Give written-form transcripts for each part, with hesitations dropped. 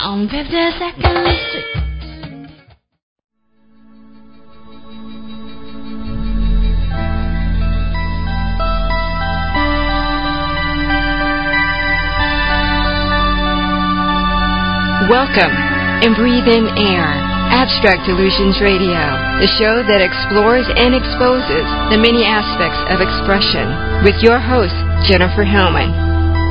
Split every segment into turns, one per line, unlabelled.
on 52nd Street. Welcome and breathe in air. Abstract Illusions Radio, the show that explores and exposes the many aspects of expression, with your host, Jennifer Hellman.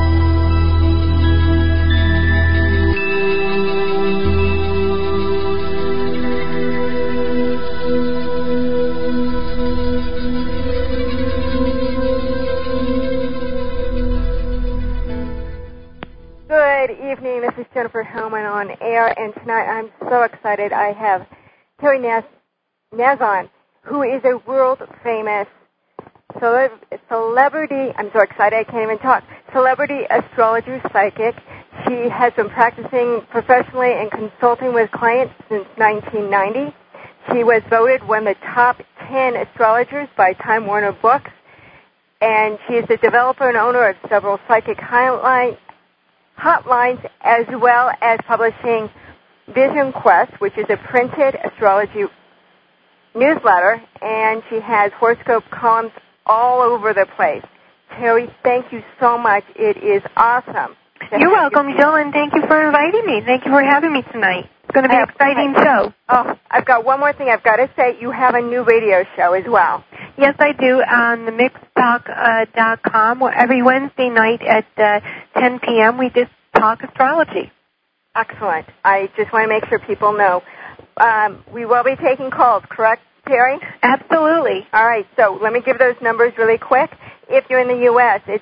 Good evening. This is Jennifer Hellman on air, and tonight I'm so excited. I have Terry Nazon, who is a world-famous celebrity. I'm so excited I can't even talk. Celebrity astrologer psychic. She has been practicing professionally and consulting with clients since 1990. She was voted one of the top 10 astrologers by Time Warner Books, and she is the developer and owner of several psychic hotlines, as well as publishing Vision Quest, which is a printed astrology newsletter, and she has horoscope columns all over the place. Terry, thank you so much. It is awesome.
You're welcome, Jill, and thank you for inviting me. Thank you for having me tonight. It's going to be an exciting show.
Oh, I've got one more thing I've got to say. You have a new radio show as well.
Yes, I do, on the mixtalk.com, where every Wednesday night at 10 p.m. we just talk astrology.
Excellent. I just want to make sure people know. We will be taking calls, correct, Terry?
Absolutely.
All right, so let me give those numbers really quick. If you're in the U.S., it's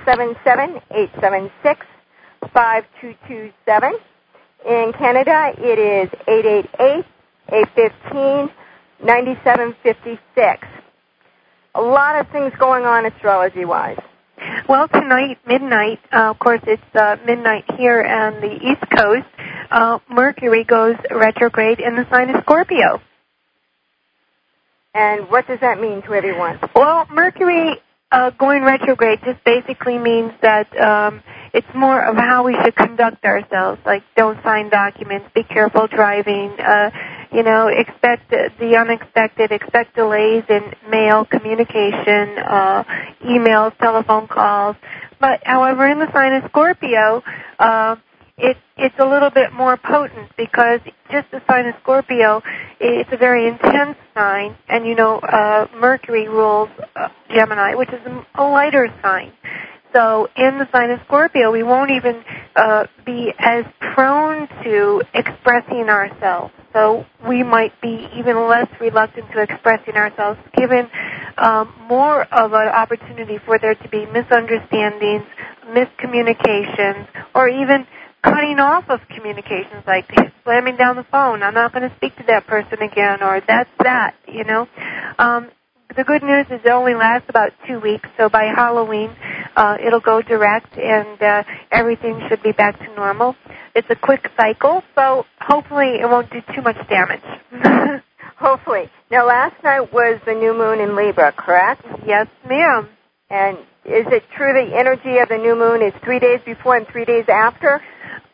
877-876-5227. In Canada, it is 888-815-9756. A lot of things going on astrology-wise.
Well, tonight, midnight, of course, it's midnight here on the East Coast. Mercury goes retrograde in the sign of Scorpio.
And what does that mean to everyone?
Well, Mercury going retrograde just basically means that it's more of how we should conduct ourselves, like don't sign documents, be careful driving, expect the unexpected, expect delays in mail, communication, emails, telephone calls. But, however, in the sign of Scorpio, it's a little bit more potent because just the sign of Scorpio, it's a very intense sign, and, Mercury rules Gemini, which is a lighter sign. So in the sign of Scorpio, we won't even be as prone to expressing ourselves. So we might be even less reluctant to expressing ourselves, given more of an opportunity for there to be misunderstandings, miscommunications, or even cutting off of communications, like slamming down the phone. I'm not going to speak to that person again, or that's that, The good news is it only lasts about 2 weeks, so by Halloween it'll go direct and everything should be back to normal. It's a quick cycle, so hopefully it won't do too much damage.
Hopefully. Now, last night was the new moon in Libra, correct?
Yes, ma'am.
And is it true the energy of the new moon is 3 days before and 3 days after?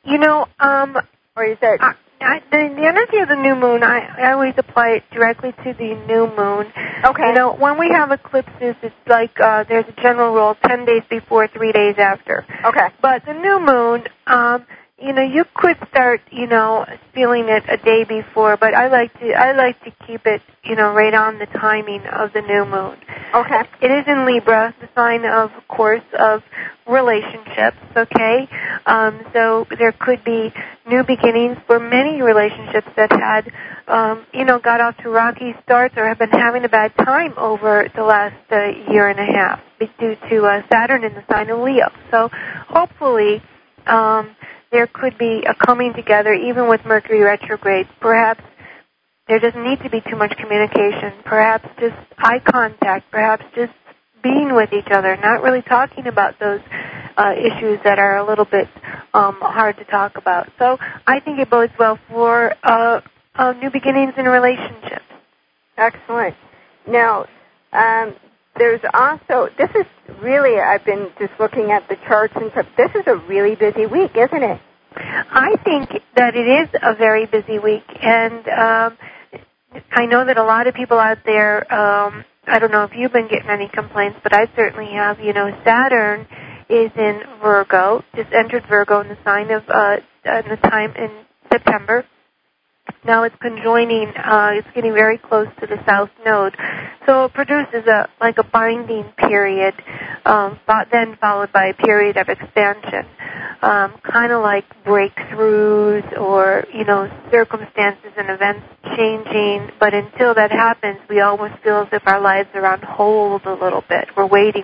Or is that... The energy of the new moon, I always apply it directly to the new moon.
Okay.
When we have eclipses, it's like there's a general rule, 10 days before, 3 days after.
Okay.
But the new moon, you could start, feeling it a day before, but I like to keep it, right on the timing of the new moon.
Okay.
It is in Libra, the sign of course, of relationships, okay? So there could be new beginnings for many relationships that had, got off to rocky starts or have been having a bad time over the last year and a half due to Saturn in the sign of Leo. So hopefully there could be a coming together, even with Mercury retrograde. Perhaps there doesn't need to be too much communication. Perhaps just eye contact. Perhaps just being with each other, not really talking about those issues that are a little bit hard to talk about. So I think it bodes well for new beginnings in relationships.
Excellent. Now, there's also, this is really, I've been just looking at the charts and stuff, this is a really busy week, isn't it?
I think that it is a very busy week, and I know that a lot of people out there, I don't know if you've been getting any complaints, but I certainly have. Saturn is in Virgo, just entered Virgo in the sign of in the time in September. Now it's conjoining, it's getting very close to the South Node. So it produces a binding period, then followed by a period of expansion, kind of like breakthroughs or, circumstances and events changing. But until that happens, we almost feel as if our lives are on hold a little bit. We're waiting.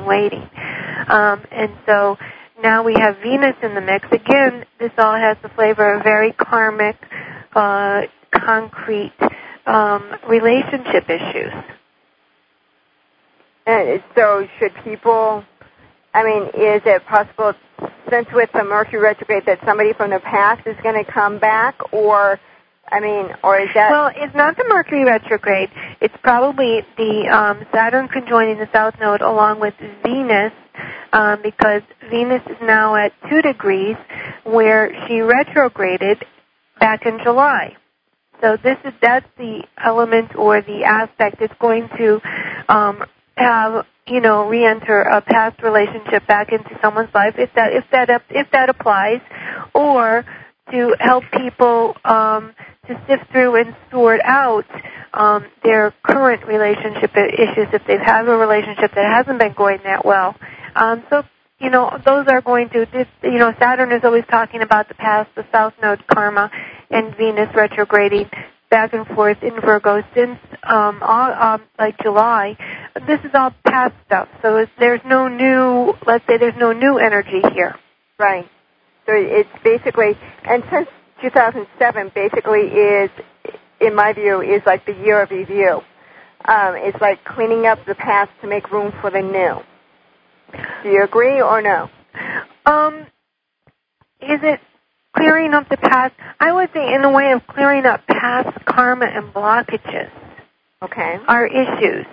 And so now we have Venus in the mix. Again, this all has the flavor of very karmic, concrete relationship issues.
And so should people, is it possible, since with the Mercury retrograde, that somebody from the past is going to come back, or is that...
Well, it's not the Mercury retrograde. It's probably the Saturn conjoining the South Node along with Venus, because Venus is now at 2 degrees where she retrograded back in July. So that's the element or the aspect that's going to have, re-enter a past relationship back into someone's life, if that applies, or to help people to sift through and sort out their current relationship issues if they've had a relationship that hasn't been going that well. Those are going to, Saturn is always talking about the past, the South Node karma, and Venus retrograding back and forth in Virgo since July. This is all past stuff, so there's no new energy here.
Right. So it's basically, and since 2007 basically is, in my view, is like the year of review. It's like cleaning up the past to make room for the new. Do you agree or no?
Is it clearing up the past? I would say in a way of clearing up past karma and blockages.
Okay.
Are issues.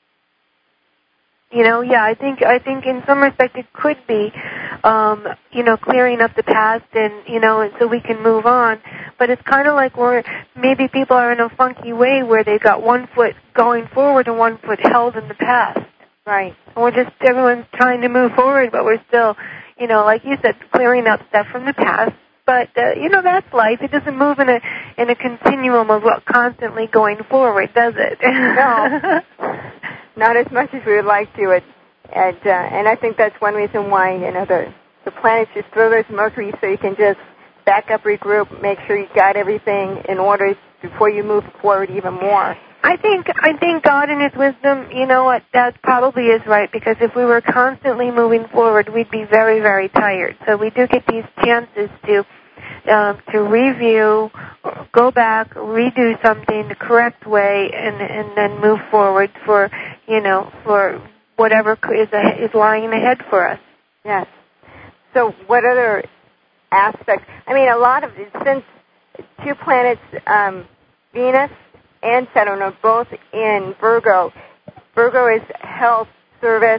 I think in some respect it could be, clearing up the past and so we can move on. But it's kind of like maybe people are in a funky way where they've got one foot going forward and one foot held in the past.
Right.
Everyone's trying to move forward, but we're still, like you said, clearing up stuff from the past. But, that's life. It doesn't move in a continuum of constantly going forward, does it?
No. Not as much as we would like to. And I think that's one reason why, the planets just throw those Mercury so you can just back up, regroup, make sure you got everything in order before you move forward even more.
I think God in His wisdom, that probably is right, because if we were constantly moving forward, we'd be very, very tired. So we do get these chances to review, go back, redo something the correct way, and then move forward for whatever is lying ahead for us.
Yes. So what other aspects? A lot of it, since 2 planets, Venus and Saturn, are both in Virgo. Virgo is health, service.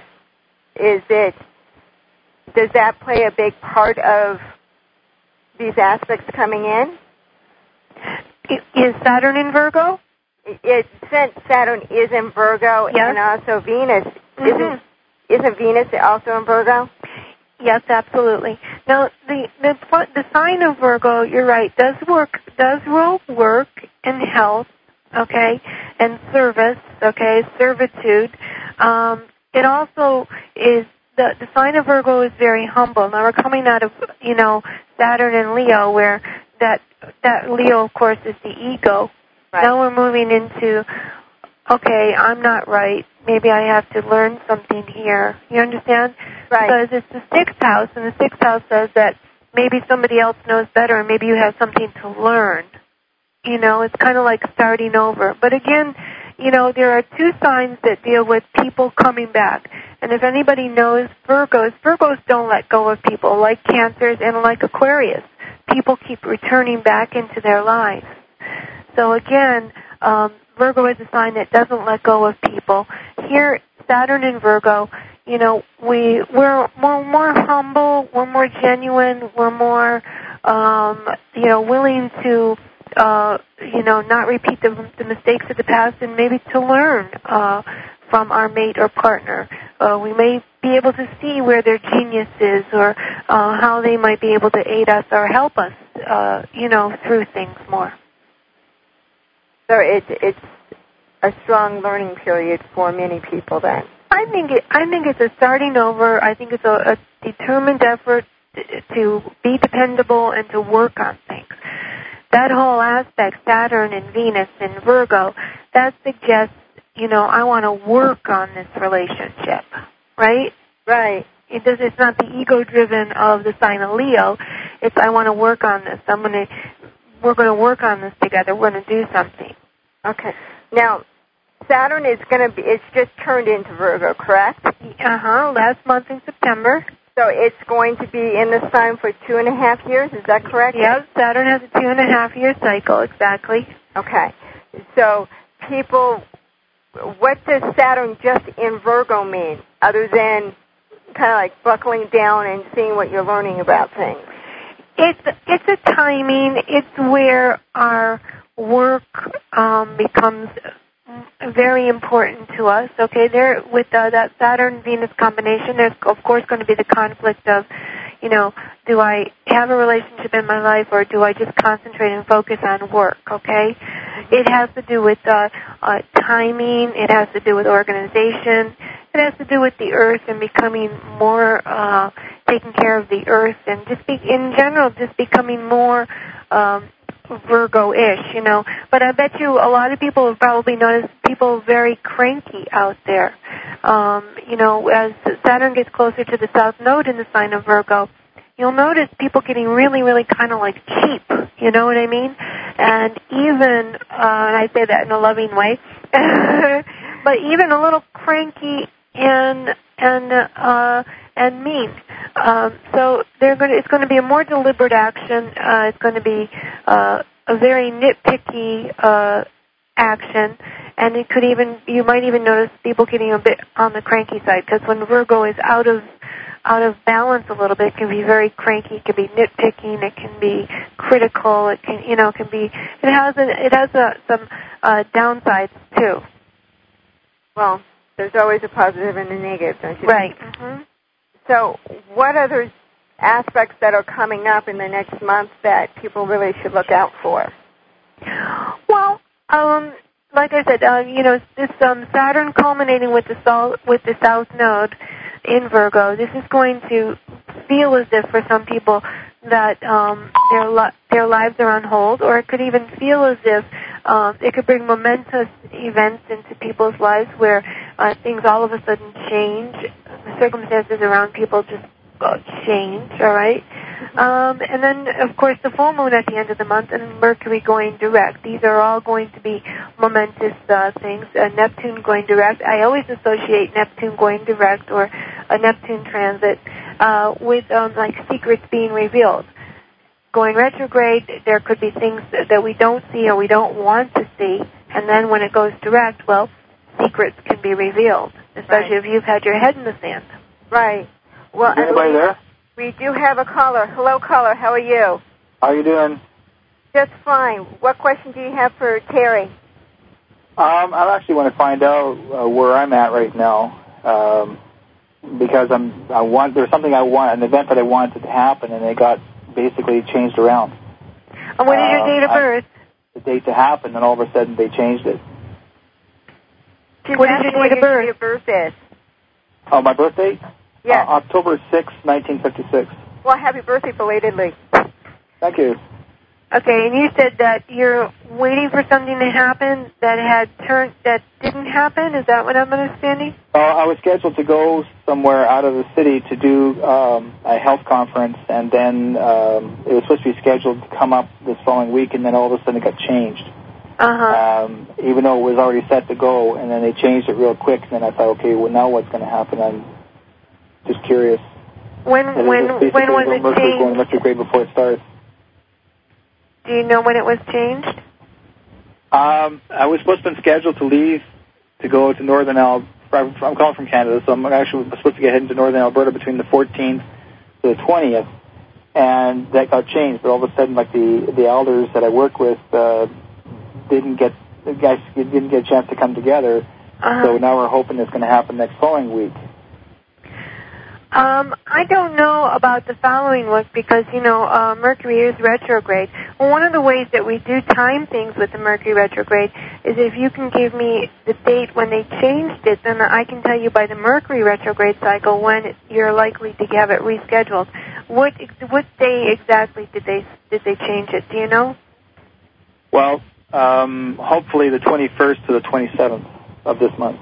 Does that play a big part of these aspects coming in?
Is Saturn in Virgo?
Since Saturn is in Virgo,
yes.
And also Venus,
mm-hmm.
isn't Venus also in Virgo?
Yes, absolutely. Now, the sign of Virgo, you're right, does role work in health, okay, and service, okay, servitude. It also is, the sign of Virgo is very humble. Now, we're coming out of, Saturn and Leo, where that Leo, of course, is the ego. Right. Now we're moving into, okay, I'm not right. Maybe I have to learn something here. You understand?
Right.
Because it's the 6th house, and the 6th house says that maybe somebody else knows better, and maybe you have something to learn. It's kind of like starting over. But again, there are 2 signs that deal with people coming back. And if anybody knows Virgos don't let go of people, like Cancers and like Aquarius. People keep returning back into their lives. So again, Virgo is a sign that doesn't let go of people. Here, Saturn in Virgo, we're more humble, we're more genuine, we're more willing to, not repeat the mistakes of the past and maybe to learn from our mate or partner. We may be able to see where their genius is or how they might be able to aid us or help us, through things more.
So it's a strong learning period for many people then.
I think it's a starting over. I think it's a determined effort to be dependable and to work on things. That whole aspect, Saturn and Venus and Virgo, that suggests, I want to work on this relationship, right?
Right.
It's not the ego-driven of the sign of Leo. It's I want to work on this. We're going to work on this together. We're going to do something.
Okay. Now, Saturn it's just turned into Virgo, correct?
Last month in September.
So it's going to be in the sign for 2.5 years, is that correct?
Yes, Saturn has a 2.5-year cycle, exactly.
Okay. So people, what does Saturn just in Virgo mean, other than kind of like buckling down and seeing what you're learning about things?
It's a timing. It's where our work becomes very important to us. Okay, there with that Saturn-Venus combination, there's of course going to be the conflict of, do I have a relationship in my life or do I just concentrate and focus on work? Okay, it has to do with timing. It has to do with organization. It has to do with the earth and becoming more taking care of the earth and in general becoming more Virgo-ish, But I bet you a lot of people have probably noticed people very cranky out there. As Saturn gets closer to the South Node in the sign of Virgo, you'll notice people getting really, really kind of like cheap, you know what I mean? And even, and I say that in a loving way, but even a little cranky and mean. So it's going to be a more deliberate action. It's going to be a very nitpicky action, and you might even notice people getting a bit on the cranky side, because when Virgo is out of balance a little bit, it can be very cranky. It can be nitpicking. It can be critical. It can be. It has some downsides too.
Well, there's always a positive and a negative, don't you think?
Right. Mm-hmm.
So what other aspects that are coming up in the next month that people really should look out for?
Well, like I said, this Saturn culminating with the South Node in Virgo, this is going to feel as if for some people that their lives are on hold, or it could even feel as if it could bring momentous events into people's lives where things all of a sudden change. The circumstances around people just change, all right? And then, of course, the full moon at the end of the month and Mercury going direct. These are all going to be momentous things. Neptune going direct. I always associate Neptune going direct or a Neptune transit with like secrets being revealed. Going retrograde, there could be things that we don't see or we don't want to see, and then when it goes direct, well, secrets can be revealed, especially if you've had your head in the sand.
Right. Well,
is anybody there?
We do have a caller. Hello, caller. How are you?
How are you doing?
Just fine. What question do you have for Terry?
I actually want to find out where I'm at right now, because there's something an event that I wanted to happen, and it got basically changed around.
And what is your date of birth?
The date to happen, and all of a sudden they changed it.
What is your date of birth?
Your birth is?
Oh, my birthday?
Yes.
October 6, 1956.
Well, happy birthday belatedly.
Thank you.
Okay, and you said that you're waiting for something to happen that didn't happen? Is that what I'm understanding?
I was scheduled to go somewhere out of the city to do a health conference, and then it was supposed to be scheduled to come up this following week, and then all of a sudden it got changed. Even though it was already set to go, and then they changed it real quick, and then I thought, okay, well, now what's going to happen? I'm just curious.
When was it changed?
Going retrograde before it starts.
Do you know when it was changed?
I was supposed to be scheduled to leave to go to Northern Alberta. I'm calling from Canada, so I'm actually supposed to get heading to Northern Alberta between the 14th to the 20th. and that got changed. But all of a sudden, like the elders that I work with didn't get a chance to come together. So now we're hoping it's going to happen next following week.
I don't know about the following week because, Mercury is retrograde. Well, one of the ways that we do time things with the Mercury retrograde is if you can give me the date when they changed it, then I can tell you by the Mercury retrograde cycle when you're likely to have it rescheduled. What day exactly did they change it? Do you know?
Well, hopefully the 21st to the 27th of this month.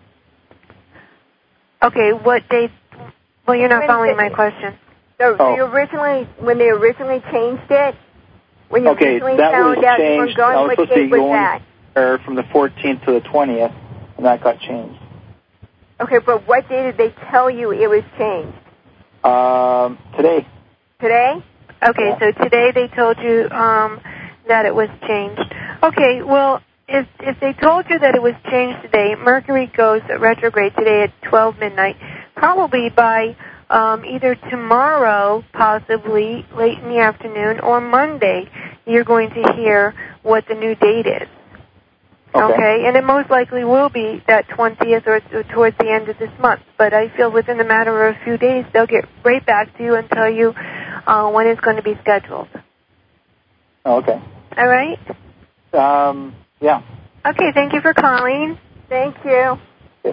Okay, what date? Well, you're not following my question.
So when they originally changed it, when you originally found out you were going, what date was that?
From the 14th to the 20th, and that got changed.
Okay, but what day did they tell you it was changed?
Today.
Today? Okay, yeah. So today they told you that it was changed. Okay, well, if they told you that it was changed today, Mercury goes retrograde today at 12 midnight. Probably by either tomorrow, possibly late in the afternoon, or Monday, you're going to hear what the new date is. Okay? And it most likely will be that 20th or towards the end of this month. But I feel within a matter of a few days, they'll get right back to you and tell you when it's going to be scheduled.
Okay.
All right?
Yeah.
Okay, thank you for calling.
Thank you.
Yes.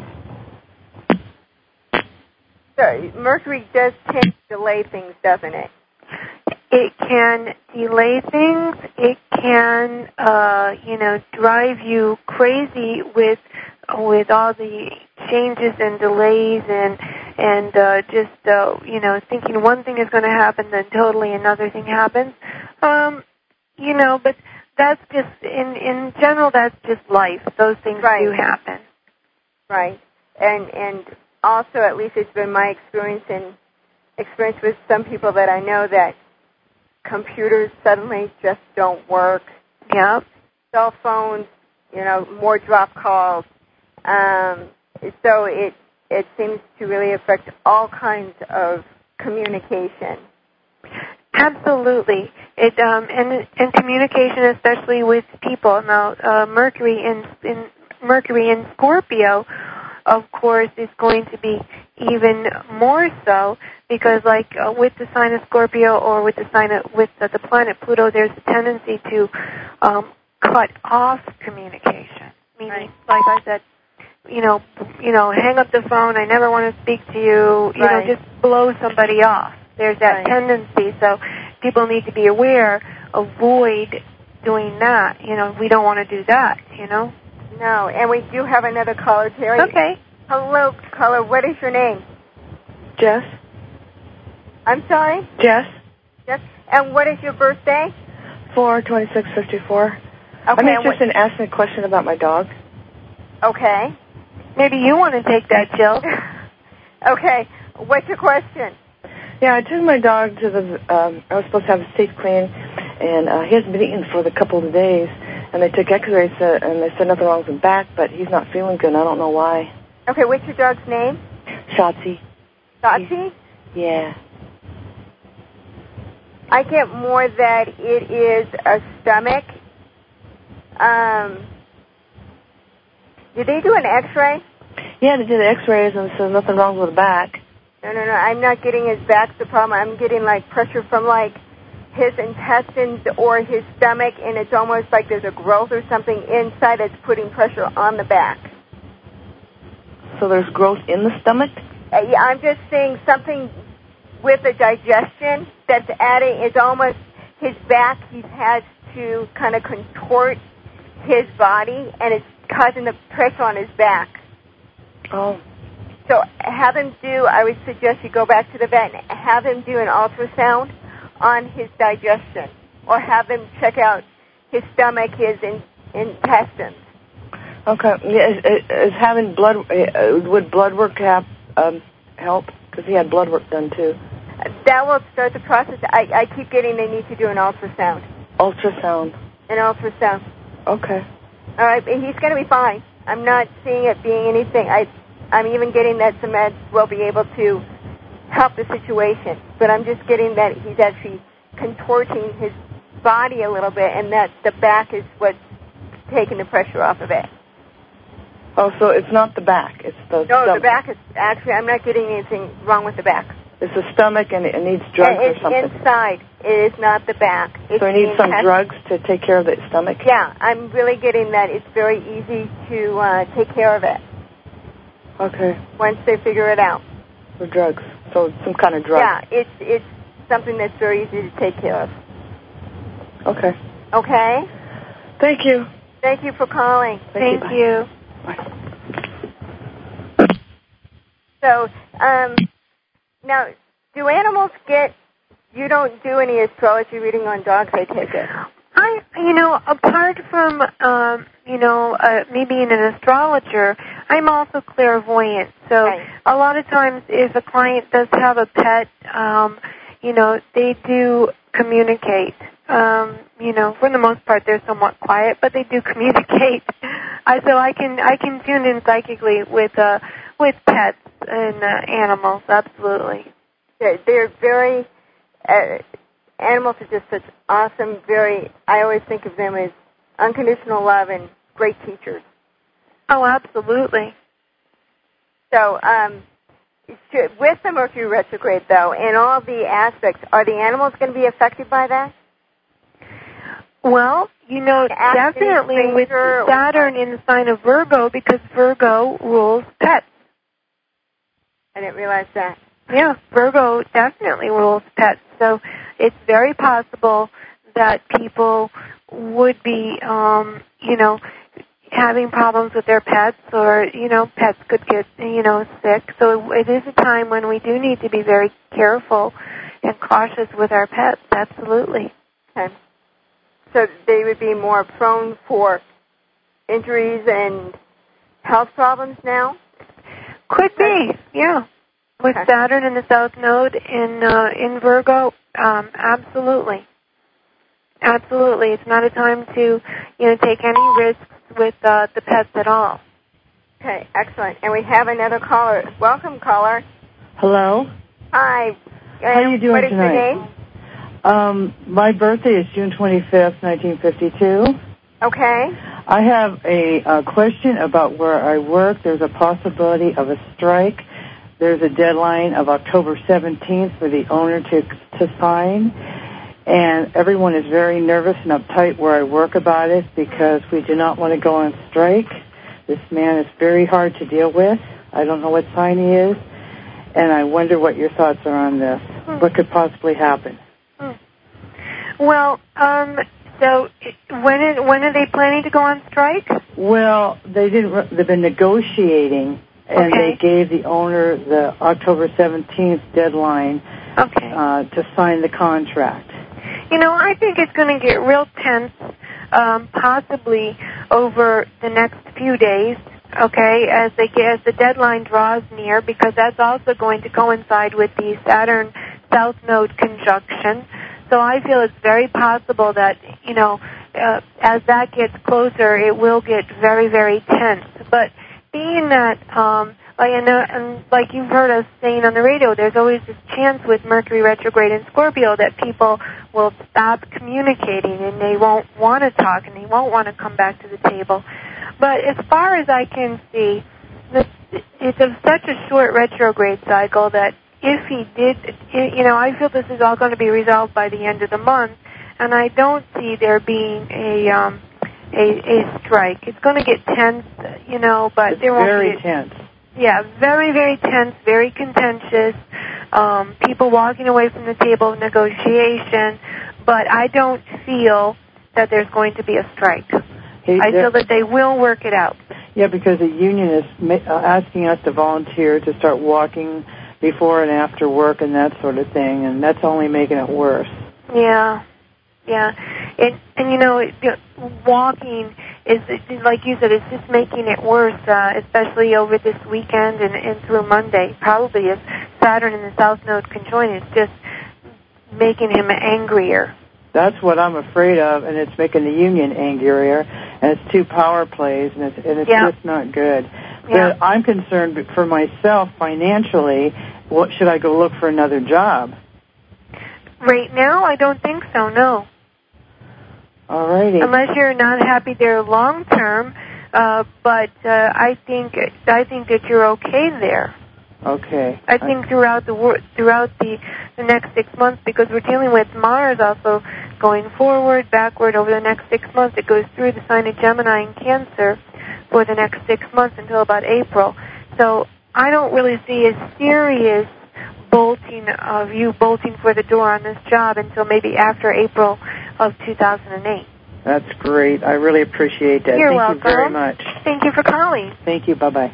So Mercury does tend to delay things, doesn't it?
It can delay things. It can, drive you crazy with all the changes and delays and thinking one thing is going to happen, then totally another thing happens. But that's just in general. That's just life. Those things do happen.
Right, and. Also, at least it's been my experience with some people that I know that computers suddenly just don't work.
Yep.
Cell phones, more drop calls. So it seems to really affect all kinds of communication.
Absolutely. It and communication, especially with people. Now, Mercury in Scorpio, of course, is going to be even more so because, with the sign of Scorpio or with the planet Pluto, there's a tendency to cut off communication. Meaning, like I said, hang up the phone. I never want to speak to you. Just blow somebody off. There's that tendency. So people need to be aware. Avoid doing that. We don't want to do that.
No, and we do have another caller, Terry.
Okay.
Hello, caller. What is your name?
Jess.
I'm sorry?
Jess.
Jess. And what is your birthday?
4/26/54.
Okay.
I'm interested in asking a question about my dog.
Okay.
Maybe you want to take that, Jill.
Okay. What's your question?
Yeah, I took my dog to I was supposed to have his teeth cleaned, and he hasn't been eating for a couple of days. And they took x-rays, and they said nothing wrong with his back, but he's not feeling good, and I don't know why.
Okay, what's your dog's name?
Shotzi.
Shotzi?
Yeah.
I get more that it is a stomach. Did they do an x-ray?
Yeah, they did the x-rays, and said nothing wrong with the back.
No, I'm not getting his back's the problem. I'm getting, pressure from, his intestines or his stomach, and it's almost like there's a growth or something inside that's putting pressure on the back.
So there's growth in the stomach?
Yeah, I'm just saying something with the digestion that's adding. It's almost his back. He has to kind of contort his body, and it's causing the pressure on his back.
Oh.
So I would suggest you go back to the vet and have him do an ultrasound on his digestion, or have him check out his stomach, his intestines.
Okay. Is having would blood work help? Because he had blood work done too.
That will start the process. I keep getting they need to do an ultrasound.
Ultrasound.
An ultrasound.
Okay.
All right, he's going to be fine. I'm not seeing it being anything. I'm even getting that some meds will be able to help the situation. But I'm just getting that he's actually contorting his body a little bit, and that the back is what's taking the pressure off of it.
Oh, so it's not the back, it's the stomach.
No, the back is actually, I'm not getting anything wrong with the back.
It's the stomach, and it needs drugs or something.
It's inside. It is not the back. It's
so it needs some drugs to take care of the stomach?
Yeah, I'm really getting that it's very easy to take care of it.
Okay.
Once they figure it out.
For drugs. So some kind of drug.
Yeah, it's something that's very easy to take care of.
Okay.
Okay?
Thank you.
Thank you for calling.
Thank you.
Bye. So, now, do animals you don't do any astrology reading on dogs, I take it?
Apart from, me being an astrologer, I'm also clairvoyant. So a lot of times if a client does have a pet, they do communicate. For the most part, they're somewhat quiet, but they do communicate. So I can tune in psychically with pets and animals, absolutely.
They're very, animals are just such awesome, I always think of them as unconditional love and great teachers.
Oh, absolutely.
So, with the Mercury retrograde, though, and all the aspects, are the animals going to be affected by that?
Well, definitely with Saturn in the sign of Virgo, because Virgo rules pets.
I didn't realize that.
Yeah, Virgo definitely rules pets. So it's very possible that people would be, having problems with their pets, or, pets could get, sick. So it is a time when we do need to be very careful and cautious with our pets, absolutely.
Okay. So they would be more prone for injuries and health problems now?
Could be, yeah. With Saturn in the South Node in Virgo, absolutely. Absolutely. It's not a time to, take any risks with the pets at all.
Okay, excellent. And we have another caller. Welcome, caller.
Hello.
Hi.
How are you doing
what is
tonight?
Your name?
My birthday is June 25th, 1952.
Okay.
I have a question about where I work. There's a possibility of a strike. There's a deadline of October 17th for the owner to sign. And everyone is very nervous and uptight where I work about it because we do not want to go on strike. This man is very hard to deal with. I don't know what sign he is. And I wonder what your thoughts are on this. What could possibly happen?
Well, so when are they planning to go on strike?
Well, they've been negotiating, and they gave the owner the October 17th deadline to sign the contract.
I think it's going to get real tense, possibly over the next few days. As the deadline draws near, because that's also going to coincide with the Saturn South Node conjunction. So I feel it's very possible that, as that gets closer, it will get very, very tense. But being that, like you've heard us saying on the radio, there's always this chance with Mercury retrograde in Scorpio that people will stop communicating and they won't want to talk and they won't want to come back to the table. But as far as I can see, it's of such a short retrograde cycle that if he did, I feel this is all going to be resolved by the end of the month, and I don't see there being a strike. It's going to get tense, but there won't be.
Very tense.
Yeah, very, very tense, very contentious. People walking away from the table of negotiation, but I don't feel that there's going to be a strike. I feel that they will work it out.
Yeah, because the union is asking us to volunteer to start walking before and after work and that sort of thing, and that's only making it worse.
Yeah. Walking is, like you said, it's just making it worse, especially over this weekend and through Monday. Probably if Saturn in the South Node conjoin, it's just making him angrier.
That's what I'm afraid of, and it's making the union angrier, and it's two power plays, and it's just not good. But I'm concerned for myself financially should I go look for another job?
Right now, I don't think so, no.
All righty.
Unless you're not happy there long term, but I think that you're okay there.
Okay.
I think throughout the next 6 months, because we're dealing with Mars also going forward, backward over the next 6 months. It goes through the sign of Gemini and Cancer for the next 6 months until about April. So I don't really see a serious bolting for the door on this job until maybe after April of 2008.
That's great. I really appreciate that.
You're welcome.
Thank you very much.
Thank you for calling.
Thank you. Bye-bye.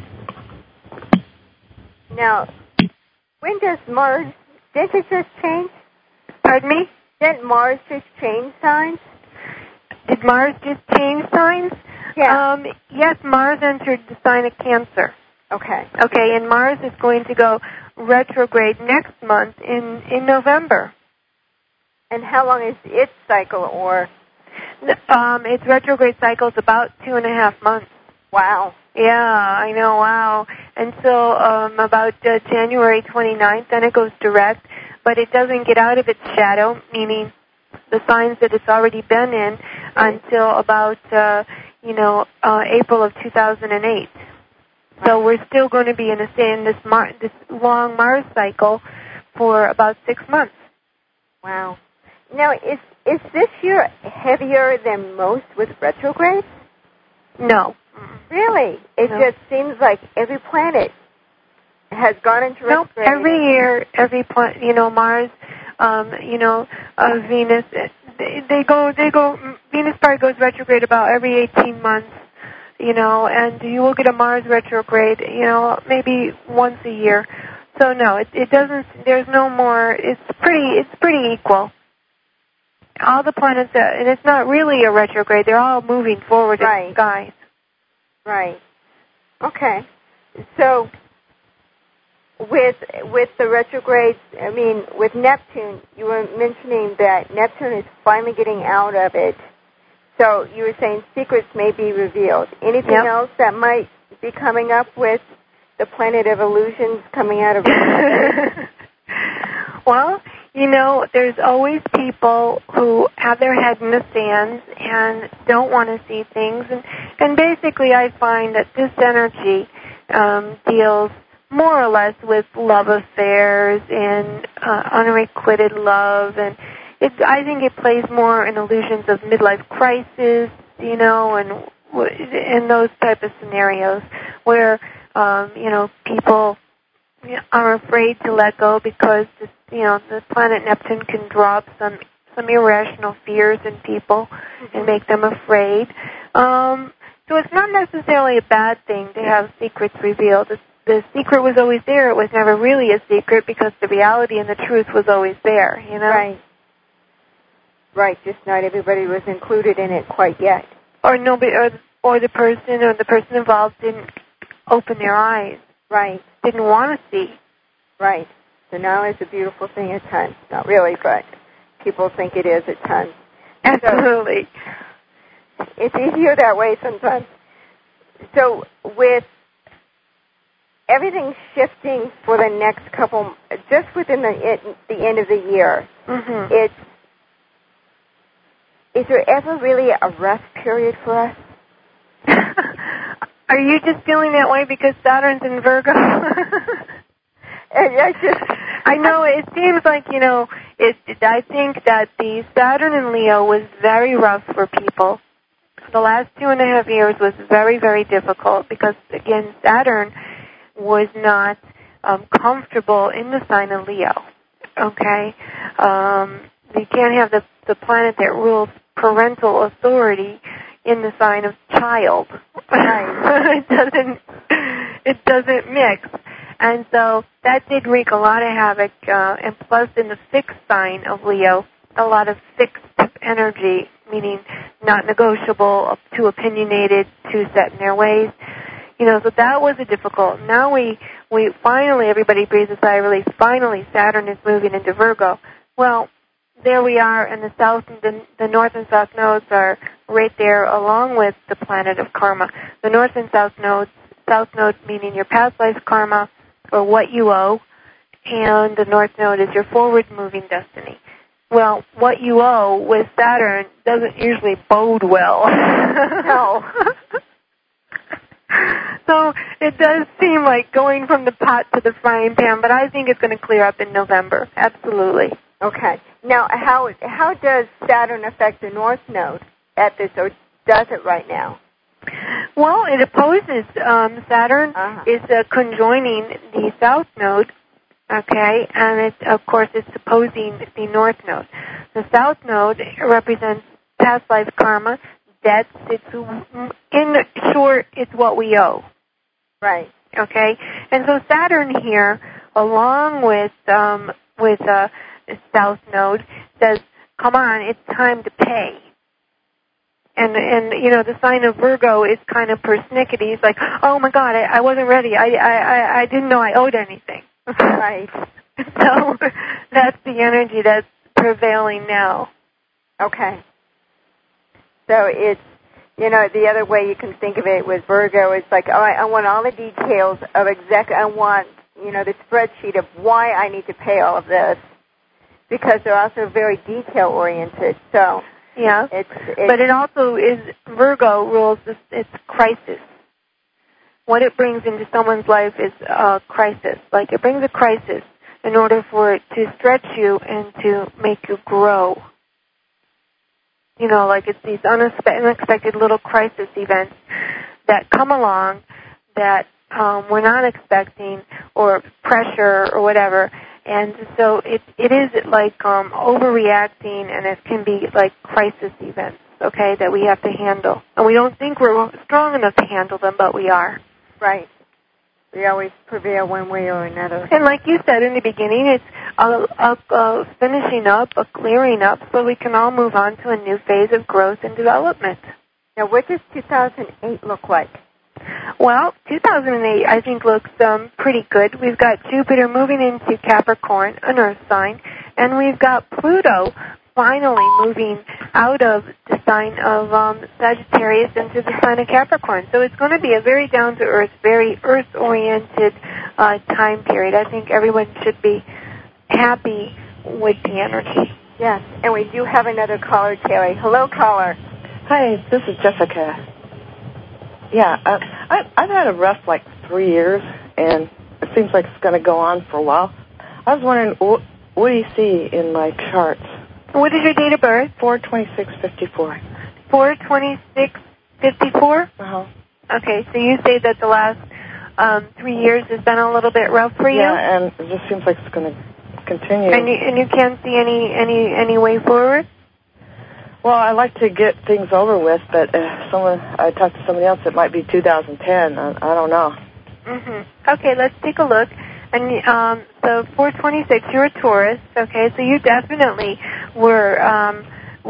Now, when does Mars, didn't it just change?
Pardon me?
Didn't Mars just change signs?
Did Mars just change signs?
Yeah.
Yes, Mars entered the sign of Cancer.
Okay.
Okay, and Mars is going to go retrograde next month in November.
And how long is its cycle, or?
Its retrograde cycle is about 2.5 months.
Wow.
Yeah, I know, wow. And so about January 29th, then it goes direct, but it doesn't get out of its shadow, meaning the signs that it's already been in, until about, April of 2008. So we're still going to be in this long Mars cycle for about 6 months.
Wow. Now, is this year heavier than most with retrogrades?
No.
Really? It just seems like every planet has gone into retrograde.
Nope. Every year, every planet, Mars, Venus, they go. Venus probably goes retrograde about every 18 months. And you will get a Mars retrograde, maybe once a year. So no, it doesn't. There's no more. It's pretty equal. All the planets, and it's not really a retrograde. They're all moving forward in the sky.
Right. Okay. So with the retrogrades, with Neptune, you were mentioning that Neptune is finally getting out of it. So you were saying secrets may be revealed. Anything else that might be coming up with the planet of illusions coming out of it?
Well, there's always people who have their head in the sand and don't want to see things. And basically I find that this energy deals more or less with love affairs and unrequited love, and I think it plays more in illusions of midlife crisis, and those type of scenarios where, people are afraid to let go because, the planet Neptune can drop some irrational fears in people and make them afraid. So it's not necessarily a bad thing to have secrets revealed. The secret was always there. It was never really a secret because the reality and the truth was always there,
Right, just not everybody was included in it quite yet.
Or nobody, or the person involved didn't open their eyes.
Right.
Didn't want to see.
Right. So now it's a beautiful thing at times. Not really, but people think it is at times.
Absolutely.
So it's easier that way sometimes. So with everything shifting for the next couple, just within the end of the year, is there ever really a rest period for us?
Are you just feeling that way because Saturn's in Virgo? I know, it seems like, I think that the Saturn in Leo was very rough for people. The last 2.5 years was very, very difficult because, again, Saturn was not comfortable in the sign of Leo, okay? You can't have the planet that rules parental authority in the sign of child. Right. It doesn't mix. And so that did wreak a lot of havoc, and plus in the fixed sign of Leo, a lot of fixed energy, meaning not negotiable, too opinionated, too set in their ways. So that was a difficult. Now we finally, everybody breathes a sigh of relief. Finally, Saturn is moving into Virgo. Well, there we are, and the south, the north and south nodes are right there, along with the planet of karma. The north and south nodes, south node meaning your past life karma or what you owe, and the North Node is your forward-moving destiny. Well, what you owe with Saturn doesn't usually bode well.
No.
So it does seem like going from the pot to the frying pan, but I think it's going to clear up in November. Absolutely.
Okay. Now, how does Saturn affect the North Node at this, or does it right now?
Well, it opposes Saturn. Is conjoining the South Node, okay, and of course it's opposing the North Node. The South Node represents past life karma, debts. In short, it's what we owe.
Right.
Okay, and so Saturn here, along with South Node, says, "Come on, it's time to pay." And the sign of Virgo is kind of persnickety. It's like, "Oh my God, I wasn't ready. I didn't know I owed anything."
Right.
So that's the energy that's prevailing now.
Okay. So it's, the other way you can think of it with Virgo is like, all right, I want all the details of I want, the spreadsheet of why I need to pay all of this, because they're also very detail-oriented. So
yeah, but it also is, Virgo rules it's crisis. What it brings into someone's life is a crisis. Like it brings a crisis in order for it to stretch you and to make you grow. Like it's these unexpected little crisis events that come along that we're not expecting, or pressure or whatever. And so it is like overreacting, and it can be like crisis events, okay, that we have to handle. And we don't think we're strong enough to handle them, but we are.
Right. We always prevail one way or another.
And like you said in the beginning, it's a finishing up, a clearing up, so we can all move on to a new phase of growth and development.
Now, what does 2008 look like?
Well, 2008, I think, looks pretty good. We've got Jupiter moving into Capricorn, an Earth sign, and we've got Pluto finally moving out of the sign of Sagittarius into the sign of Capricorn. So it's going to be a very down-to-earth, very earth-oriented time period. I think everyone should be happy with the energy.
Yes, and we do have another caller, Terry. Hello, caller.
Hi, this is Jessica. Yeah, I've had a rough 3 years, and it seems like it's going to go on for a while. I was wondering, what do you see in my charts?
What is your date of birth?
4/26/54.
4/26/54?
Uh-huh.
Okay, so you say that the last 3 years has been a little bit rough for you?
Yeah, and it just seems like it's going to continue.
And you can't see any way forward?
Well, I like to get things over with, but I talked to somebody else. It might be 2010. I don't know.
Okay, let's take a look. And so 4/26, you're a Taurus. Okay, so you definitely were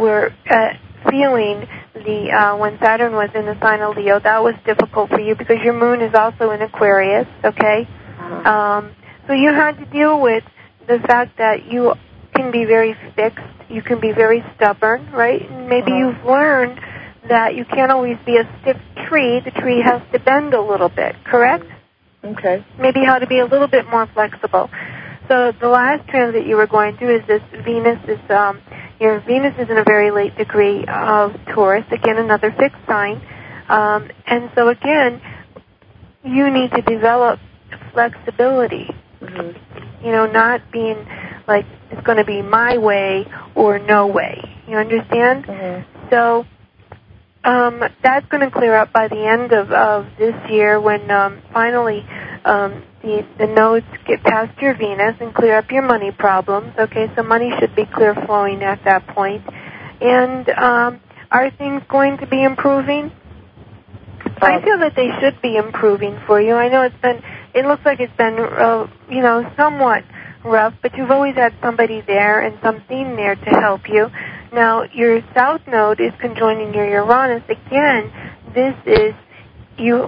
feeling the when Saturn was in the sign of Leo. That was difficult for you because your moon is also in Aquarius. Okay, so you had to deal with the fact that you can be very fixed. You can be very stubborn, right? And maybe you've learned that you can't always be a stiff tree. The tree has to bend a little bit, correct?
Okay.
Maybe how to be a little bit more flexible. So the last transit you were going through is this Venus is, your Venus is in a very late degree of Taurus, again, another fixed sign. And so again, you need to develop flexibility. Not being like it's going to be my way or no way. You understand? So that's going to clear up by the end of this year when finally the nodes get past your Venus and clear up your money problems. Okay, so money should be clear flowing at that point. And are things going to be improving? I feel that they should be improving for you. I know it looks like it's been, somewhat rough, but you've always had somebody there and something there to help you. Now, your South Node is conjoining your Uranus. Again, this is, you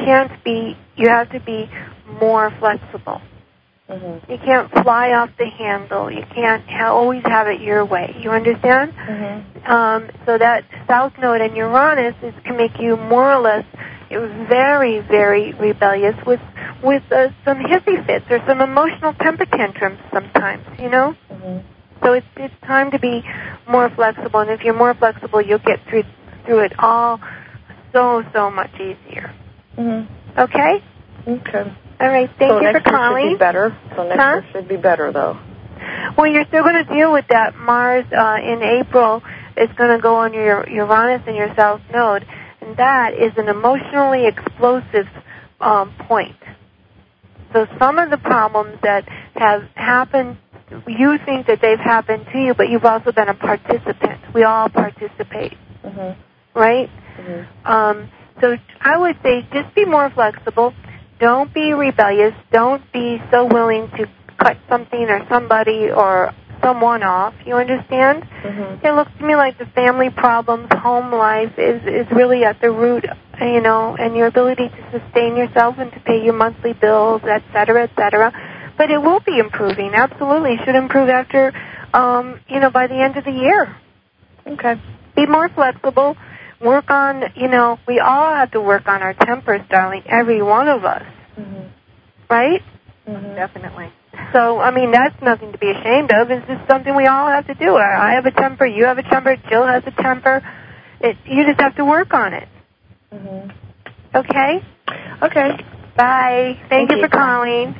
have to be more flexible. You can't fly off the handle. You can't always have it your way. You understand? So that South Node and Uranus can make you more or less very, very rebellious with with some hissy fits or some emotional temper tantrums sometimes, you know?
Mm-hmm.
So it's time to be more flexible, and if you're more flexible, you'll get through it all so much easier.
Mm-hmm.
Okay?
Okay.
All right, thank you for calling.
Should be better. So next year should be better, though.
Well, you're still going to deal with that. Mars in April is going to go on your Uranus and your South Node, and that is an emotionally explosive point. So some of the problems that have happened, you think that they've happened to you, but you've also been a participant. We all participate, right?
Mm-hmm.
So I would say just be more flexible. Don't be rebellious. Don't be so willing to cut something or somebody or someone off. You understand?
Mm-hmm.
It looks to me like the family problems, home life is really at the root, you know, and your ability to sustain yourself and to pay your monthly bills, et cetera, et cetera. But it will be improving. Absolutely. It should improve after, you know, by the end of the year.
Okay.
Be more flexible. Work on, you know, we all have to work on our tempers, darling, every one of us.
Mm-hmm.
Right?
Mm-hmm.
Definitely.
So, I mean, that's nothing to be ashamed of. It's just something we all have to do. I have a temper. You have a temper. Jill has a temper. You just have to work on it.
Mm-hmm.
Okay?
Okay.
Bye. Thank you for calling.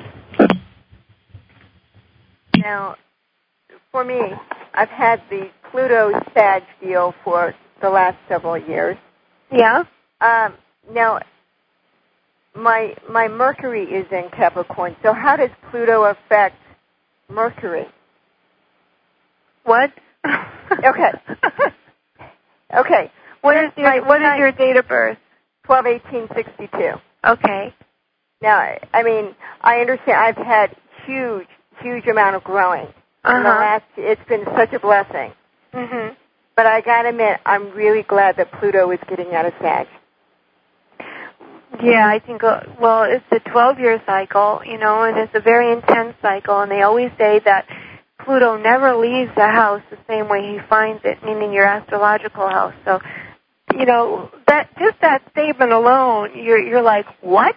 Now, for me, I've had the Pluto-Sag deal for the last several years.
Yeah?
Now, my Mercury is in Capricorn, so how does Pluto affect Mercury?
What?
Okay. Okay.
What is your date of birth?
12/18/62.
Okay.
Now, I mean, I understand I've had huge amount of growing. It's been such a blessing.
Mm-hmm.
But I got to admit, I'm really glad that Pluto is getting out of Sag.
Yeah, I think, well, it's a 12-year cycle, you know, and it's a very intense cycle, and they always say that Pluto never leaves the house the same way he finds it, meaning your astrological house. So, you know, that statement alone, you're like, what?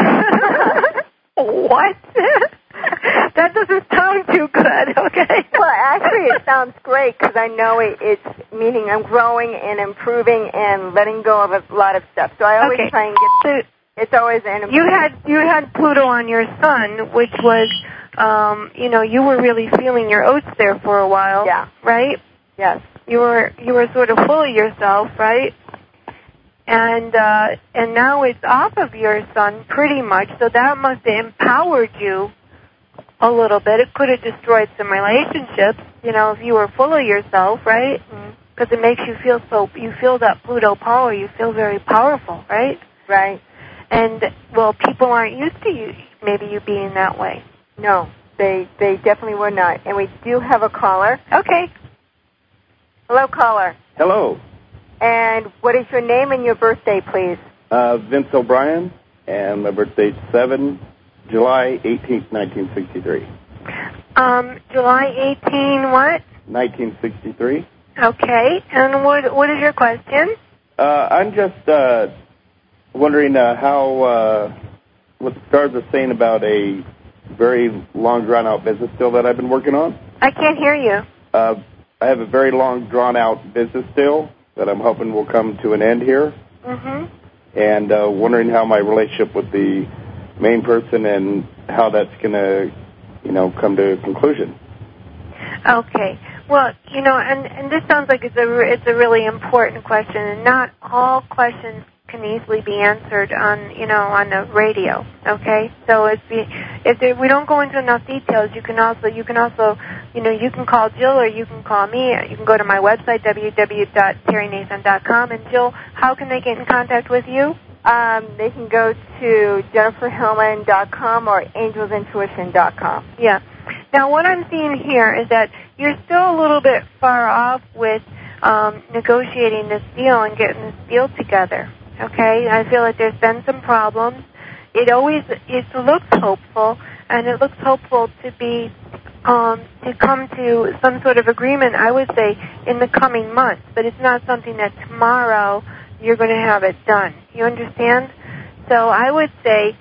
What? That doesn't sound too good, okay?
Well, actually, it sounds great because I know it's meaning I'm growing and improving and letting go of a lot of stuff. So I always try and get. It's always an improvement.
You had Pluto on your Sun, which was, you know, you were really feeling your oats there for a while.
Yeah.
Right?
Yes.
You were sort of full of yourself, right? And now it's off of your Sun pretty much, so that must have empowered you a little bit. It could have destroyed some relationships, you know, if you were full of yourself, right? Because it makes you you feel that Pluto power, you feel very powerful, right?
Right.
And, well, people aren't used to you being that way.
No, they definitely were not. And we do have a caller.
Okay.
Hello, caller.
Hello.
And what is your name and your birthday, please?
Vince O'Brien, and my birthday's July 18th, 1963.
July 18 what?
1963.
Okay. And what is your question?
I'm just wondering what the stars are saying about a very long, drawn-out business deal that I've been working on.
I can't hear you.
I have a very long, drawn-out business deal that I'm hoping will come to an end here.
Mm-hmm.
And wondering how my relationship with the main person and how that's going to, you know, come to a conclusion.
Okay. Well, you know, and this sounds like it's a really important question, and not all questions can easily be answered on the radio. Okay, so if we don't go into enough details, you can also you can call Jill or you can call me. You can go to my website www.terrynathan.com. And Jill, how can they get in contact with you?
They can go to jenniferhillman.com or angelsintuition.com.
Yeah. Now, what I'm seeing here is that you're still a little bit far off with negotiating this deal and getting this deal together. Okay? I feel like there's been some problems. It looks hopeful, and it looks hopeful to be to come to some sort of agreement, I would say, in the coming months. But it's not something that tomorrow you're going to have it done. You understand? So I would say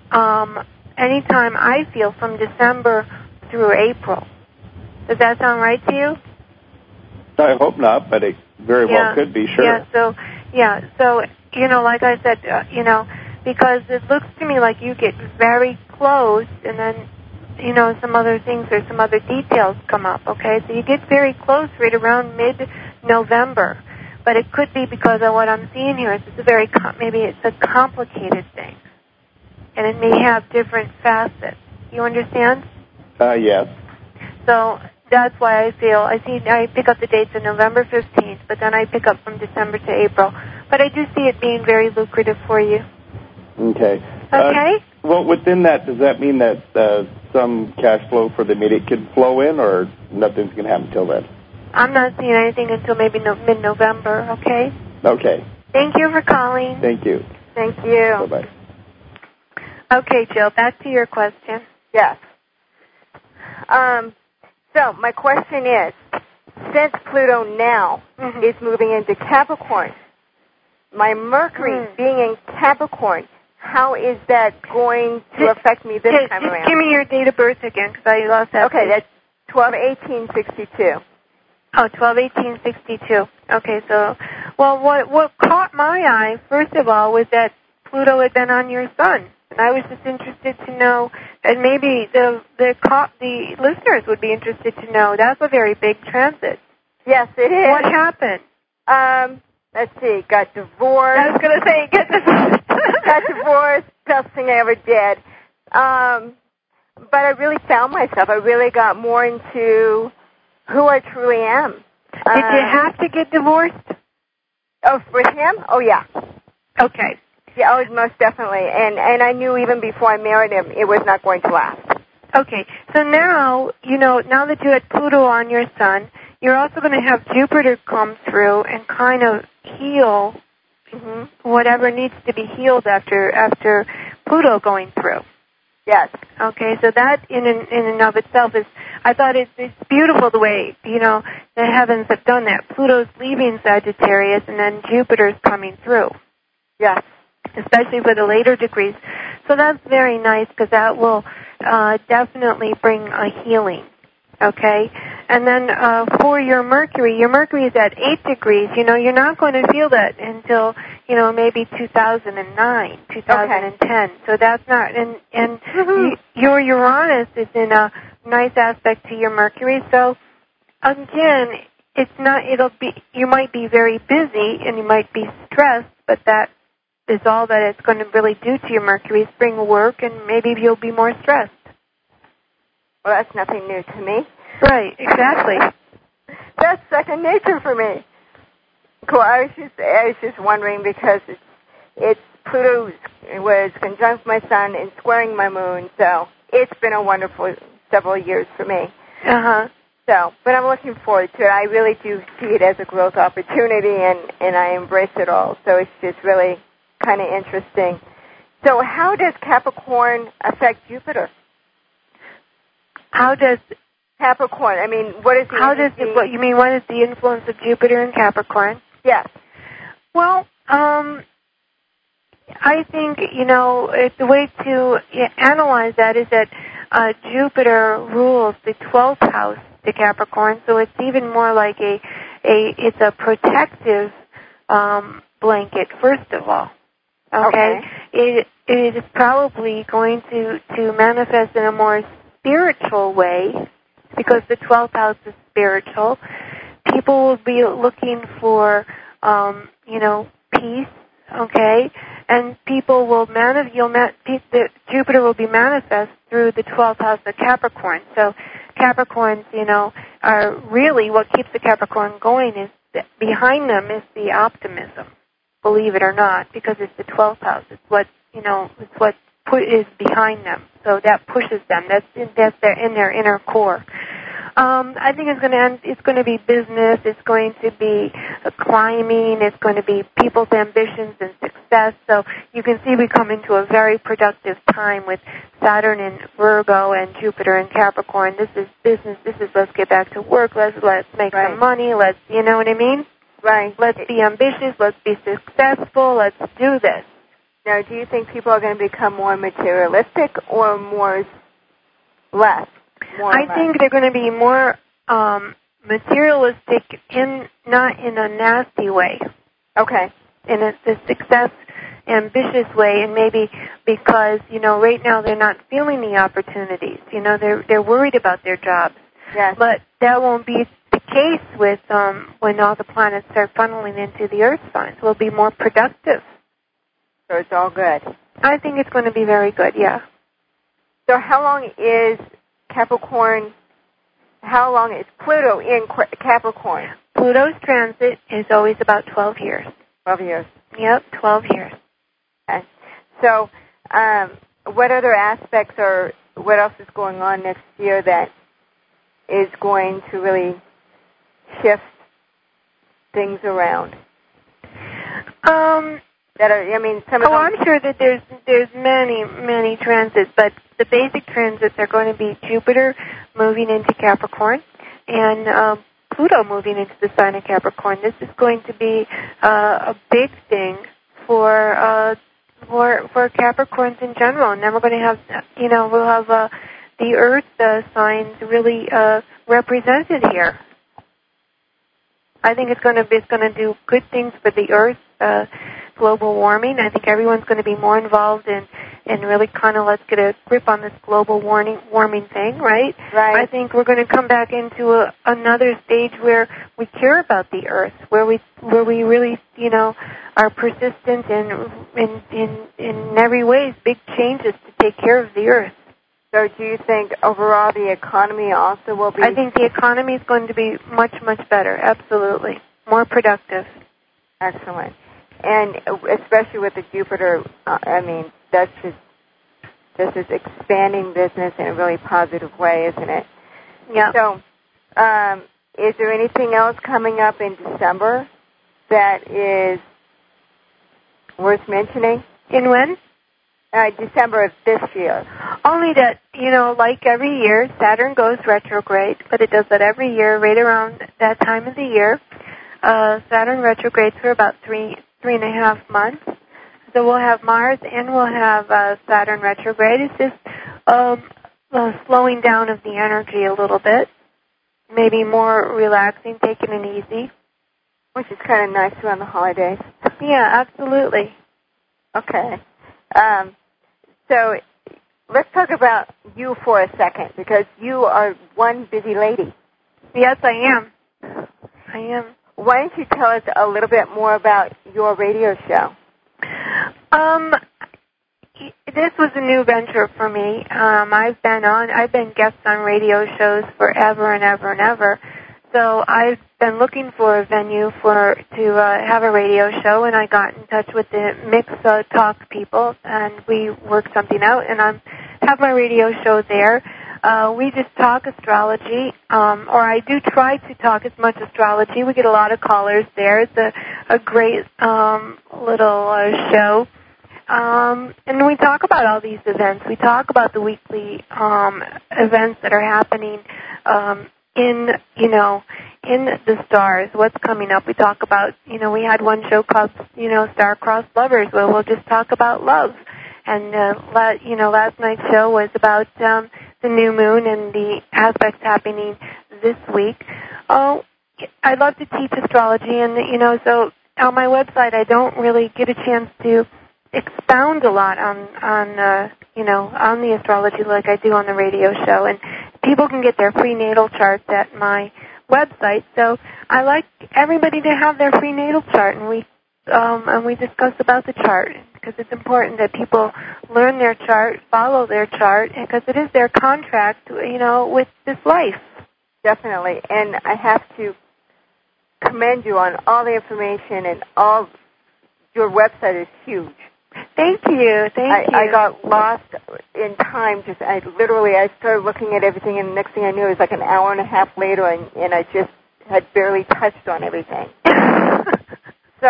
anytime I feel from December through April. Does that sound right to you?
I hope not, but it very well could be, sure.
So, like I said, because it looks to me like you get very close and then, some other things or some other details come up, okay? So you get very close right around mid-November. But it could be because of what I'm seeing here. Maybe it's a complicated thing. And it may have different facets. You understand?
Yes.
So that's why I pick up the dates of November 15th, but then I pick up from December to April. But I do see it being very lucrative for you.
Okay.
Okay?
Well, within that, does that mean that some cash flow for the immediate could flow in, or nothing's going to happen until then?
I'm not seeing anything until maybe mid-November, okay?
Okay.
Thank you for calling.
Thank you.
Thank you.
Bye-bye.
Okay, Jill, back to your question.
Yes. So my question is, since Pluto now is moving into Capricorn, my Mercury being in Capricorn, how is that going to affect me this time around?
Just give me your date of birth again, because I lost that.
Okay, that's 12/18/62.
Oh, 12/18/62. Okay, so, well, what caught my eye, first of all, was that Pluto had been on your sun. And I was just interested to know, and maybe the listeners would be interested to know, that's a very big transit.
Yes, it is.
What happened?
Let's see, got divorced.
I was going to say, get divorced.
Got divorced, best thing I ever did. But I really found myself. I really got more into who I truly am.
Did you have to get divorced?
Oh, with him? Oh, yeah.
Okay.
Yeah, oh, most definitely. And I knew even before I married him, it was not going to last.
Okay. So now, now that you had Pluto on your sun, you're also going to have Jupiter come through and kind of heal whatever needs to be healed after Pluto going through.
Yes.
Okay, so that in and of itself is, I thought it's beautiful the way, the heavens have done that. Pluto's leaving Sagittarius and then Jupiter's coming through.
Yes.
Especially for the later degrees. So that's very nice because that will definitely bring a healing. Okay? And then for your Mercury is at 8 degrees. You're not going to feel that until, maybe 2009, 2010. Okay. So that's not, and your Uranus is in a nice aspect to your Mercury. So again, you might be very busy and you might be stressed, but that is all that it's going to really do to your Mercury is bring work, and maybe you'll be more stressed.
Well, that's nothing new to me.
Right, exactly.
That's second nature for me. Cool. I was just wondering because it's Pluto was conjunct my sun and squaring my moon, so it's been a wonderful several years for me. So, but I'm looking forward to it. I really do see it as a growth opportunity, and I embrace it all. So it's just really kind of interesting. So how does Capricorn affect Jupiter?
How does
Capricorn, I mean, what is the
what you mean, what is the influence of Jupiter in Capricorn?
Yes.
Well, I think, the way to analyze that is that Jupiter rules the 12th house to Capricorn, so it's even more like it's a protective blanket, first of all. Okay? It is probably going to manifest in a more spiritual way, because the 12th house is spiritual. People will be looking for, peace, okay? And people will Jupiter will be manifest through the 12th house of Capricorn. So Capricorns, are really what keeps the Capricorn going is behind them is the optimism, believe it or not, because it's the 12th house. It's what, it's what is behind them. So that pushes them. That's in their inner core. I think it's going to be business. It's going to be climbing. It's going to be people's ambitions and success. So you can see we come into a very productive time with Saturn in Virgo and Jupiter in Capricorn. This is business. This is let's get back to work. Let's make some money. Let's, you know what I mean?
Right.
Let's be ambitious. Let's be successful. Let's do this.
Now, do you think people are going to become more materialistic or less?
I think they're going to be more materialistic, not in a nasty way.
Okay.
In a success, ambitious way, and maybe because, right now they're not feeling the opportunities. They're worried about their jobs.
Yes.
But that won't be the case with when all the planets start funneling into the Earth signs. We'll be more productive.
So it's all good.
I think it's going to be very good, yeah.
So how long is Pluto in Capricorn?
Pluto's transit is always about 12 years.
12 years.
Yep, 12 years.
Okay. So what other aspects or what else is going on next year that is going to really shift things around?
I'm sure that there's many transits, but the basic transits are going to be Jupiter moving into Capricorn and Pluto moving into the sign of Capricorn. This is going to be a big thing for Capricorns in general, and then we're going to have we'll have the Earth signs really represented here. I think it's going to do good things for the Earth. Global warming. I think everyone's going to be more involved in really kind of let's get a grip on this global warming thing, right?
Right.
I think we're going to come back into another stage where we care about the Earth, where we really are persistent in every way, big changes to take care of the Earth.
So do you think overall the economy also will be?
I think the economy is going to be much, much better. Absolutely, more productive.
Excellent. And especially with the Jupiter, that's just expanding business in a really positive way, isn't it?
Yeah.
So, is there anything else coming up in December that is worth mentioning?
In when?
December of this year.
Only that, like every year, Saturn goes retrograde, but it does that every year, right around that time of the year. Saturn retrogrades for about 3.5 months. So we'll have Mars and we'll have Saturn retrograde. It's just slowing down of the energy a little bit. Maybe more relaxing, taking it easy.
Which is kind of nice around the holidays.
Yeah, absolutely.
Okay. So let's talk about you for a second, because you are one busy lady.
Yes, I am.
Why don't you tell us a little bit more about your radio show?
This was a new venture for me. I've been guest on radio shows forever and ever and ever. So I've been looking for a venue to have a radio show, and I got in touch with the Mix Talk people, and we worked something out, and I have my radio show there. We just talk astrology, or I do try to talk as much astrology. We get a lot of callers there. It's a great little show. And we talk about all these events. We talk about the weekly events that are happening in the stars, what's coming up. We talk about, we had one show called, Star-Crossed Lovers, where we'll just talk about love. And, last night's show was about the new moon and the aspects happening this week. Oh, I love to teach astrology, and, so on my website I don't really get a chance to expound a lot on the astrology like I do on the radio show. And people can get their free natal charts at my website. So I like everybody to have their free natal chart, and we discuss about the chart, because it's important that people learn their chart, follow their chart, because it is their contract, with this life.
Definitely. And I have to commend you on all the information, and your website is huge.
Thank you.
I got lost in time. I started looking at everything, and the next thing I knew, it was like an hour and a half later, and I just had barely touched on everything. So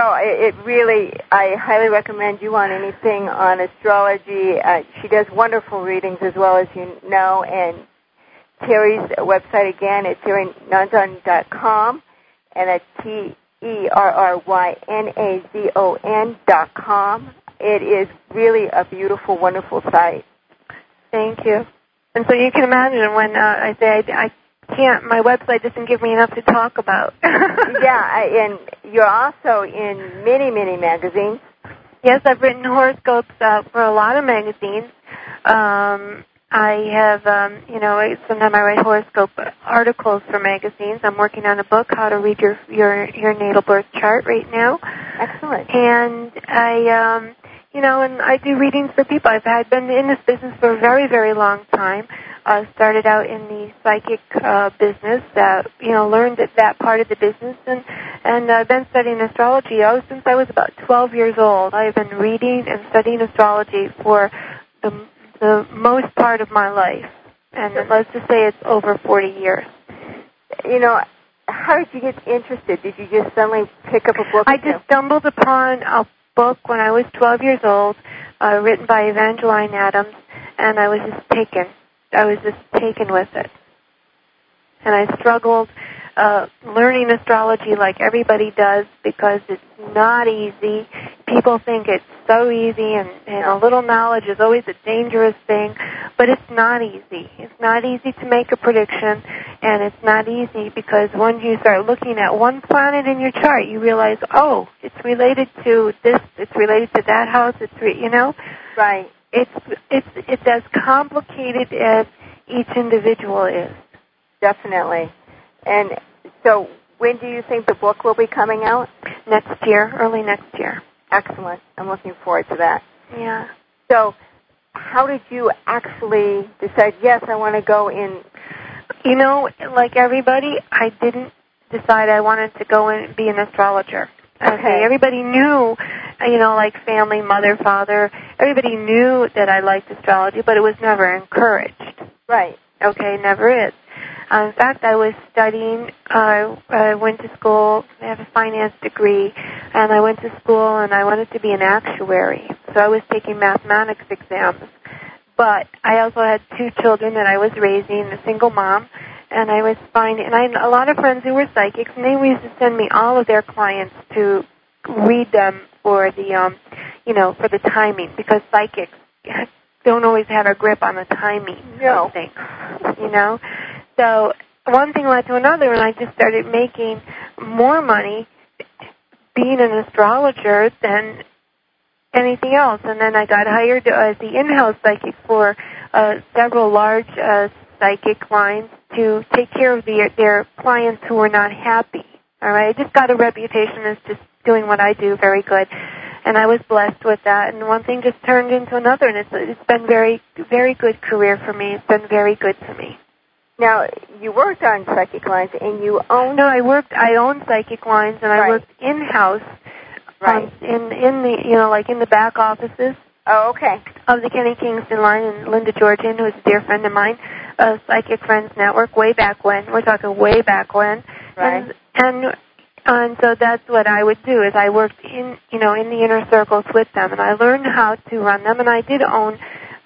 I highly recommend you on anything on astrology. She does wonderful readings, as well as you know, and Terry's website, again, is terrynazon.com, and that's Terrynazon.com. it is really a beautiful, wonderful site.
Thank you. And so you can imagine when I say I can't, my website doesn't give me enough to talk about.
And you're also in many, many magazines.
Yes, I've written horoscopes for a lot of magazines. I have, sometimes I write horoscope articles for magazines. I'm working on a book, How to Read Your Natal Birth Chart right now.
Excellent.
And and I do readings for people. I've been in this business for a very, very long time. Started out in the psychic business, learned that part of the business, and I've been studying astrology since I was about 12 years old. I've been reading and studying astrology for the most part of my life, and let's just say it's over 40 years.
How did you get interested? Did you just suddenly pick up a book?
I just stumbled upon a book when I was 12 years old, written by Evangeline Adams, and I was just taken. I was just taken with it. And I struggled learning astrology like everybody does because it's not easy. People think it's so easy, and a little knowledge is always a dangerous thing, but it's not easy. It's not easy to make a prediction, and it's not easy because once you start looking at one planet in your chart, you realize, it's related to this, it's related to that house,
Right.
It's as complicated as each individual is.
Definitely. And so when do you think the book will be coming out?
Next year, early next year.
Excellent. I'm looking forward to that.
Yeah.
So how did you actually decide, yes, I want to go in?
Like everybody, I didn't decide I wanted to go and be an astrologer. Okay. Everybody knew, like family, mother, father, everybody knew that I liked astrology, but it was never encouraged.
Right.
Okay, never is. In fact, I was studying, I went to school, I have a finance degree, and I went to school and I wanted to be an actuary. So I was taking mathematics exams. But I also had 2 children that I was raising, a single mom, and I was finding, and I had a lot of friends who were psychics, and they used to send me all of their clients to read them for the, for the timing, because psychics don't always have a grip on the timing of things, So one thing led to another, and I just started making more money being an astrologer than anything else. And then I got hired as the in-house psychic for several large psychic lines to take care of their clients who were not happy. All right, I just got a reputation as just doing what I do very good, and I was blessed with that. And one thing just turned into another, and it's been very, very good career for me. It's been very good to me.
Now, you worked on psychic lines, and you owned...
No, I owned psychic lines, and I worked in-house, in the back offices.
Oh, okay.
Of the Kenny Kingston line, and Linda Georgian, who's a dear friend of mine, Psychic Friends Network, way back when. We're talking way back when.
Right.
And so that's what I would do, is I worked in the inner circles with them, and I learned how to run them, and I did owned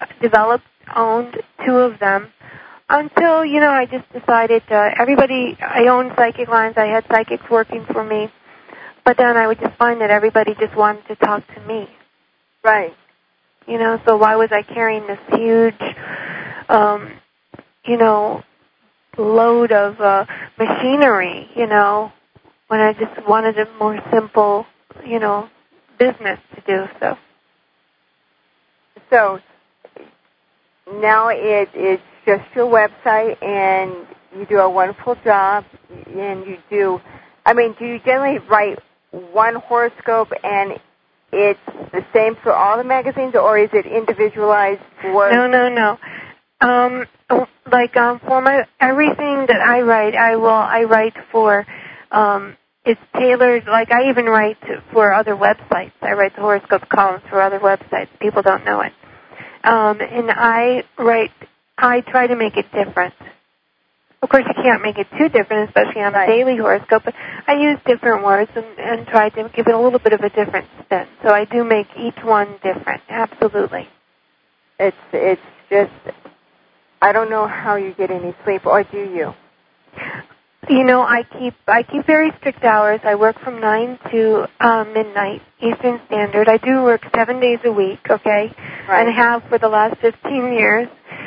2 of them, until, I just decided I owned psychic lines, I had psychics working for me, but then I would just find that everybody just wanted to talk to me.
Right.
So why was I carrying this huge, load of machinery, when I just wanted a more simple, business to do so.
So now it's just your website, and you do a wonderful job, and do you generally write one horoscope and it's the same for all the magazines, or is it individualized work?
No. For everything that I write, I write for, it's tailored, like I even write for other websites. I write the horoscope columns for other websites. People don't know it. And I try to make it different. Of course, you can't make it too different, especially on a daily horoscope, but I use different words and try to give it a little bit of a different spin. So I do make each one different, absolutely.
It's just, I don't know how you get any sleep, or do you?
You know, I keep very strict hours. I work from 9 to midnight Eastern Standard. I do work 7 days a week, okay,
right.
and have for the last 15 years.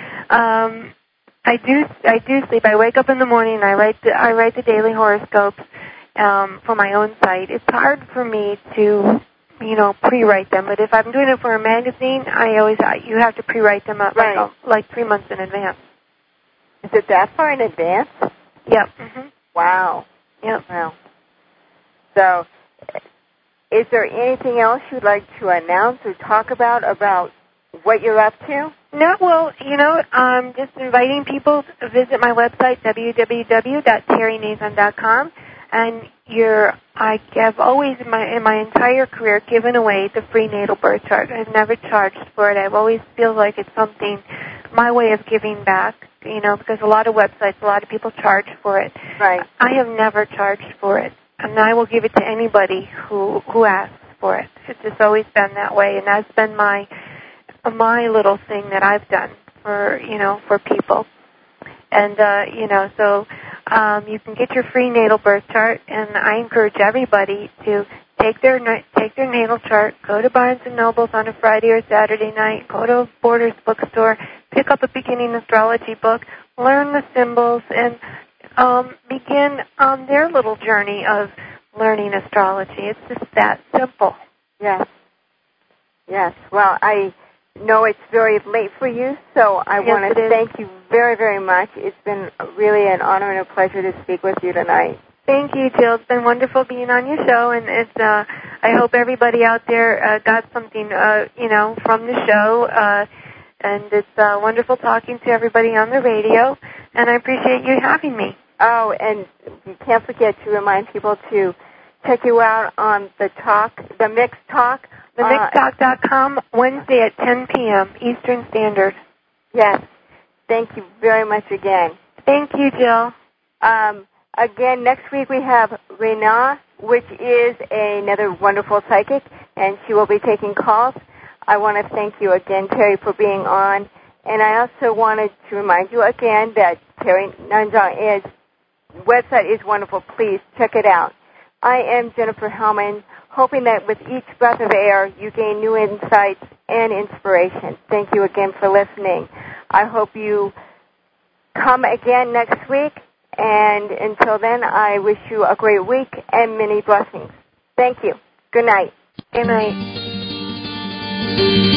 I do sleep. I wake up in the morning. I write the daily horoscopes for my own site. It's hard for me to, pre-write them. But if I'm doing it for a magazine, you have to pre-write them up
right.
like 3 months in advance.
Is it that far in advance?
Yep. Mm-hmm.
Wow.
Yep.
Wow. So, is there anything else you'd like to announce or talk about what you're up to?
No, well, I'm just inviting people to visit my website, www.terrynazon.com, and I have always in my entire career given away the free natal birth chart. I've never charged for it. I've always feel like it's something, my way of giving back, because a lot of websites, a lot of people charge for it.
Right.
I have never charged for it, and I will give it to anybody who asks for it. It's just always been that way, and that's been my little thing that I've done for people. And, so you can get your free natal birth chart, and I encourage everybody to take their natal chart, go to Barnes & Noble's on a Friday or Saturday night, go to Borders bookstore, pick up a beginning astrology book, learn the symbols, and begin on their little journey of learning astrology. It's just that simple.
Yes. Yes. Well, I know it's very late for you, so I want to thank you very, very much. It's been really an honor and a pleasure to speak with you tonight.
Thank you, Jill. It's been wonderful being on your show, and I hope everybody out there got something, from the show. And it's wonderful talking to everybody on the radio, and I appreciate you having me.
Oh, and you can't forget to remind people to check you out on the Mixed Talk.
TheMixedTalk.com, Wednesday at 10 p.m. Eastern Standard.
Yes. Thank you very much again.
Thank you, Jill.
Again, next week we have Rena, which is another wonderful psychic, and she will be taking calls. I want to thank you again, Terry, for being on. And I also wanted to remind you again that Terry Nazon's website is wonderful. Please check it out. I am Jennifer Hellman, hoping that with each breath of air you gain new insights and inspiration. Thank you again for listening. I hope you come again next week, and until then, I wish you a great week and many blessings. Thank you. Good night.
Good night.